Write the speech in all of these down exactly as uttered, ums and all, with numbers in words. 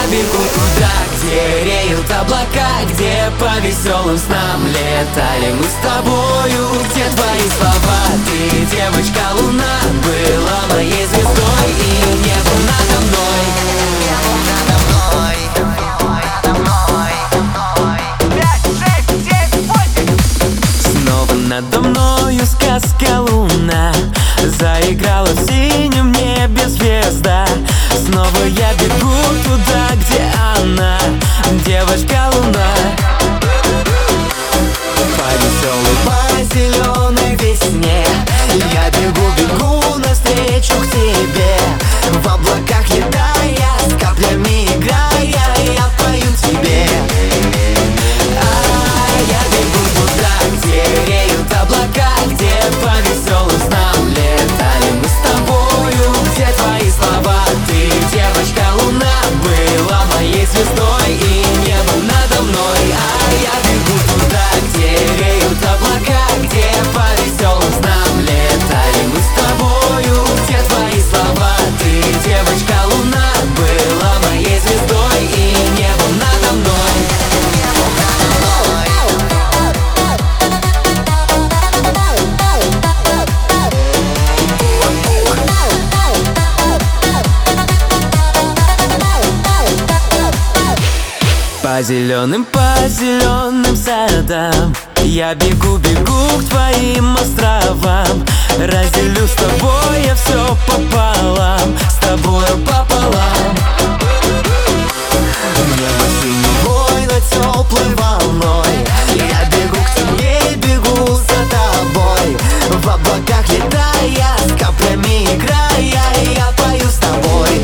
я бегу туда, где реют облака, где по веселым снам летали мы с тобою. Где твои слова? Ты, девочка луна, была моей звездой и небо надо мной. Небо надо мной. Снова надо мною сказка луна, заиграла в синем небе звезда. Снова я бегу туда, где она, девочка луна. По веселой, по зеленой весне я бегу, бегу навстречу к тебе. В облаках летая, с каплями играя, я пою тебе. А я бегу туда, где реют облака, где по веселым снам летали мы с тобою. Где твои слова? Ты, девочка луна, была моей звездой и небом надо мной. А я бегу туда, где реют облака, где по веселым снам летали мы с тобою. Где твои слова? Ты, девочка луна, была моей звездой и небом надо мной. Небом надо мной. По зеленым, по зеленым садам я бегу, бегу к твоим островам. Разделю с тобой я все пополам, с тобою пополам. Небо синевой над теплой волной, я бегу к тебе, бегу за тобой. В облаках летая, с каплями играя, я пою с тобой.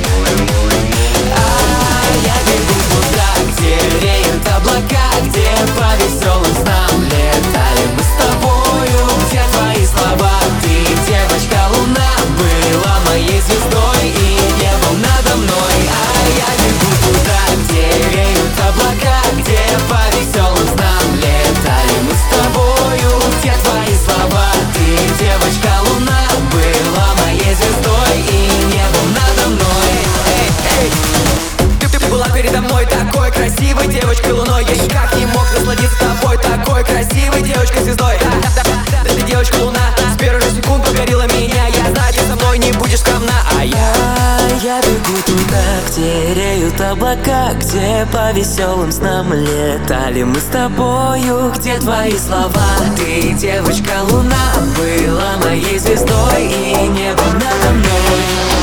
А я бегу туда, где реют облака, где по веселым снам летали мы с тобою. Где твои слова? Ты, девочка луна, была моей звездой и небом надо мной. А я бегу туда, где реют облака, где по веселым снам летали мы с тобою. Где твои слова? Ты, девочка луна, была моей звездой и небом надо мной. Эй, эй. Ты, ты была передо мной такой красивой девочкой луной. Я никак не мог насладиться тобой, такой красивой девочкой звездой. Да, да, да, да, ты девочка луна, с первых же секунд покорила меня. Я знаю, ты со мной не будешь скромна. А я, я бегу туда, где реют облака, где по веселым снам летали мы с тобою. Где твои слова? Ты, девочка луна, была моей звездой и небо надо мной.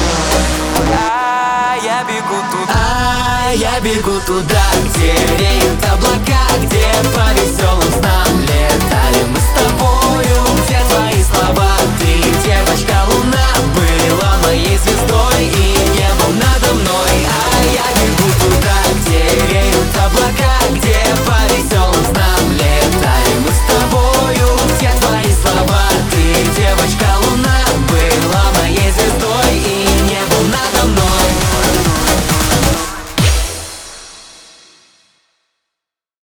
А я бегу туда, а я бегу туда, где реют облака, где по веселым снам летали мы с тобой.